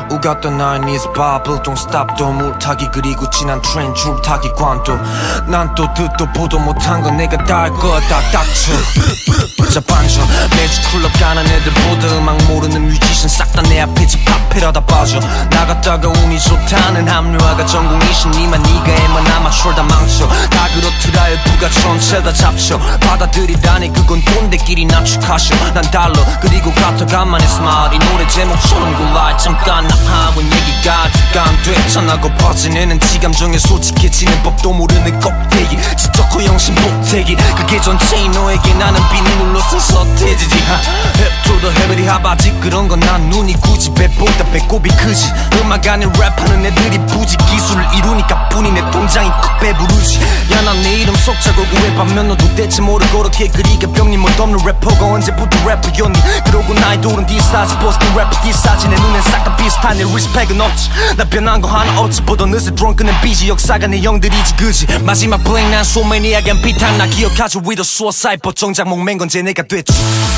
우겼던 나의 needs bubble Don't stop 또 물타기 그리고 진한 트렌 줄타기 관도 난 또 듣도 보도 못한 건 내가 다 할 거야 다 닥쳐 자 반전 매주 클럽 가는 애들보다 음악 모르는 뮤지션 싹 다 내 앞에 집합해라다 빠져 나갔다가 운이 좋다는 합류화가 전공이신 니만 니가 애만 아마추어 다 망쳐 다 그렇더라 일부가 전체 다 잡쳐 받아들이다니 그건 꼰대끼리 낮축하셔 난 달러 그리고 같아간만의 스마일 이 노래 제목처럼 골라 잠깐 나 하고 얘기가 아직 안 됐잖아 퍼지는 지감정에 솔직해지는 법도 모르는 껍데기 지적고 영신 복태기 그게 전체인 너에게 나는 비니 눌러서 서태지지 Hip to the heavy 하바지 그런 건 난 눈이 굳이 배보다 배꼽이 크지 음악 아닌 랩하는 애들이 부지 기술을 이루니까 뿐이 내 통장이 꼭 배부르지 야 난 내 이름 속자고 구해봤면 너도 대체 모르고 그렇게 그리가 병님 못 없는 래퍼가 언제부터 래퍼였니 그러고 나의 돌은 디사지 보스킨 래퍼 디사지 내 눈엔 싹 다 비슷한 내 리스펙은 없지 나 변한 거 하나 없지 보던 늦은 drunken and busy 역사가 내 형들이지 그지 마지막 블랙 난 소매니아간 비탄 나 기억하죠 with a suicide but 정작 목맨 건 제 내가 됐지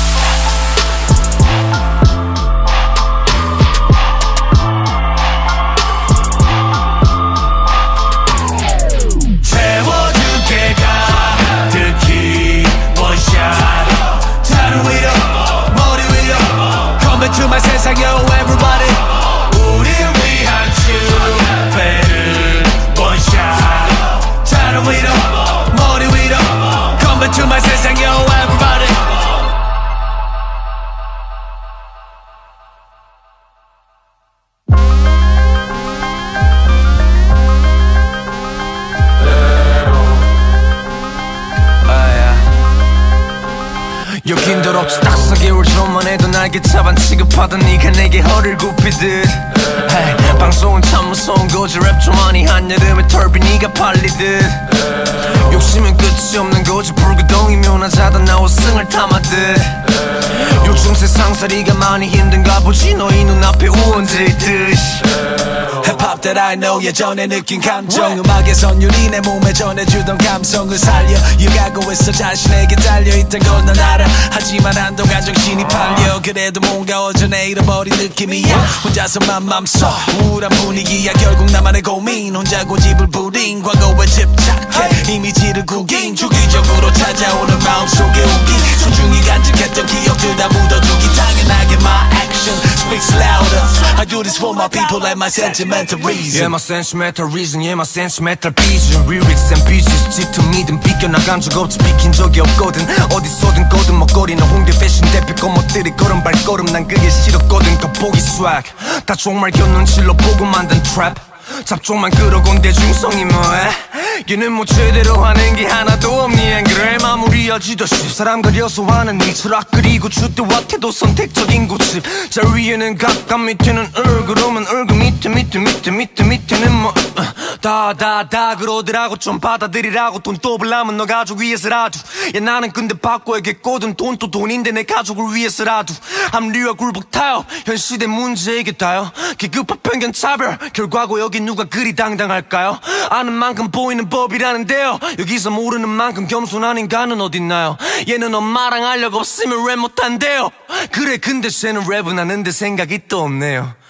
정말 세상 yo everybody 우리를 위한 주배를 원샷 자료 위로 머리 위로 Come to my 세상 yo everybody 여긴 더럽지 딱 4개월 전만 해도 날개 차반 취급하던 네가 내게 허리를 굽히듯 hey, 방송은 참 무서운 거지 랩 좀 많이 한여름에 털비 네가 팔리듯 욕심은 끝이 없는 거지 불구덩이면 하자다 나와 승을 담아듯 요즘 세상살이가 많이 힘든가 보지 너희 눈앞에 우원지듯이 힙합 that I know 예전에 느낀 감정 음악에선 유리 내 몸에 전해주던 감성을 살려 유가고 있어 자신에게 달려있던 걸 난 알아 하지만 한동안 정신이 팔려 그래도 뭔가 어전에 잃어버린 느낌이야 혼자서만 맘써 우울한 분위기야 결국 나만의 고민 혼자 고집을 부린 과거에 집착해 이미지를 구긴 주기적으로 찾아오는 마음속에 우기 소중히 간직했던 기억들 다 묻어두기 당연하게 my action speaks louder I do this for my people and my sentimental reason Yeah my sentimental reason yeah my sentimental vision lyrics and beats 짙은 믿음 비껴나간 적 없지 비킨 적이 없거든 어디서든 거든 먹거리는 홍대 패션 대표 꼬먹들이 걸음 발걸음 난 그게 싫었거든 겉보기 swag 다 종말겨 눈치로 보고 만든 트랩 잡종만 끌어건대 중성이 뭐해 얘는 뭐 제대로 하는 게 하나도 없니 안 그래 마무리하지듯이 사람 가려서 하는 네 철학 그리고 주대와 태도 선택적인 고집 자 위에는 각각 밑에는 그러면 밑에는 뭐 다 그러더라고 좀 받아들이라고 돈 또 벌라면 너 가족 위해서라도 야 나는 근데 바꿔야겠거든 돈 또 돈인데 내 가족을 위해서라도 합리화 굴복 타협 현 시대 문제이게 다요 기급한 편견 차별 결과고 여기 누가 그리 당당할까요 아는 만큼 보이는 법이라는데요 여기서 모르는 만큼 겸손한 인간은 어딨나요 얘는 엄마랑 알력 없으면 랩 못한대요 그래 근데 쟤는 랩은 하는데 생각이 또 없네요